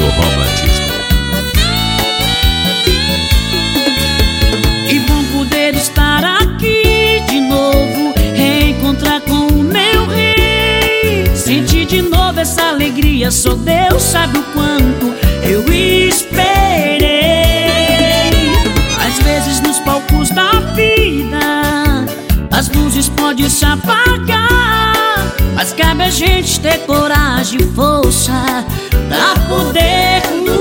romantismo. E bom poder estar aqui de novo, reencontrar com o meu rei, sentir de novo essa alegria, só Deus sabe o quanto eu esperei. Às vezes nos palcos da vida as luzes podem se apagar, mas cabe a gente ter coragem e força pra poder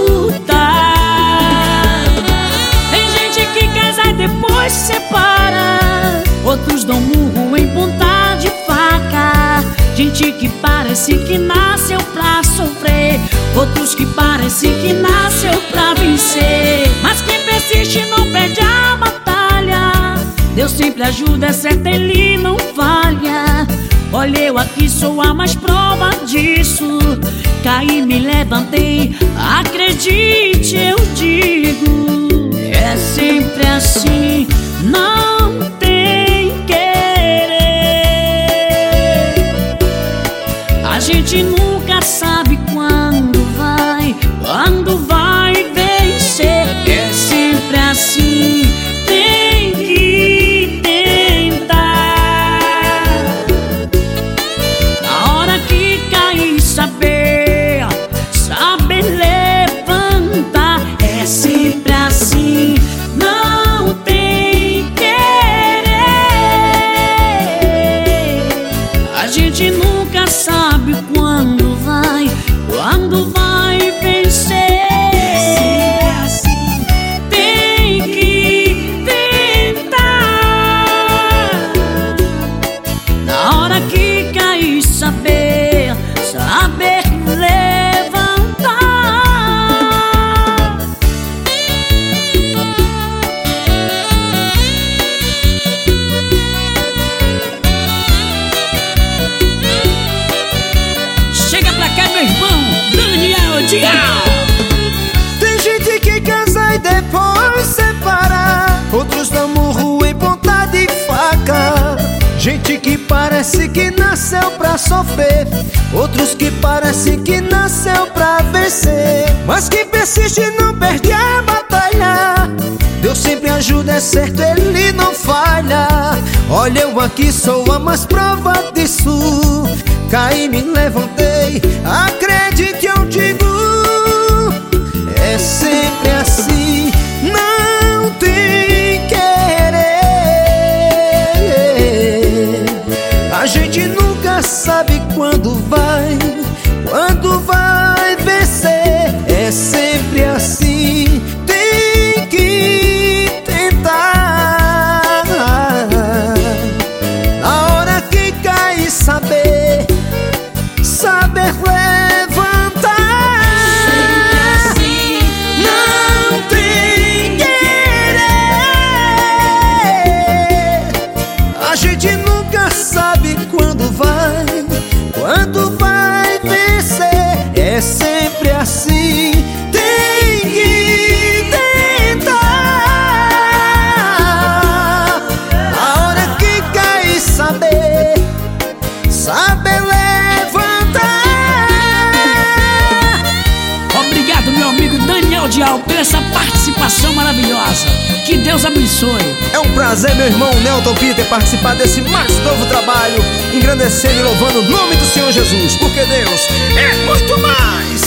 lutar. Tem gente que casa e depois se separa, outros dão murro em ponta de faca. Gente que parece que nasceu pra sofrer, outros que parecem que nasceu pra vencer. Mas quem persiste não perde a batalha, Deus sempre ajuda, é certo, Ele não falha. Olha, eu aqui sou a mais prova disso, caí, me levantei, acredite, eu digo. É sempre assim, não tem querer. A gente nunca sabe quando vai vencer. É sempre assim, tem que tentar. Na hora que cair, saber levantar. É sempre assim, não tem querer. A gente nunca sabe quando vai vencer. Tem que tentar. Na hora que cair, saber levantar. Chega pra cá, meu irmão Daniel Dial. Tem gente que casa e depois separa, outros dão murro em ponta de faca. Gente que parece que nasceu pra sofrer, outros que parecem que nasceu pra vencer. Mas quem persiste não perde a batalha, Deus sempre ajuda, é certo, Ele não falha. Olha, eu aqui sou a mais prova disso, caí, me levantei, acredite, eu digo. É sempre assim, não tem querer. A gente nunca sabe quando vai vencer. É sempre assim, tem que tentar. Na hora que cair, saber levantar. Não tem querer. A gente nunca sabe quando vai vencer. É sempre assim, tem que tentar. A hora que cair, saber levantar. Obrigado, meu amigo Daniel Dial, por essa participação maravilhosa. Que Deus abençoe. É um prazer, meu irmão Nelton Peter, participar desse mais novo trabalho, engrandecendo e louvando o nome do Senhor Jesus, porque Deus é muito mais.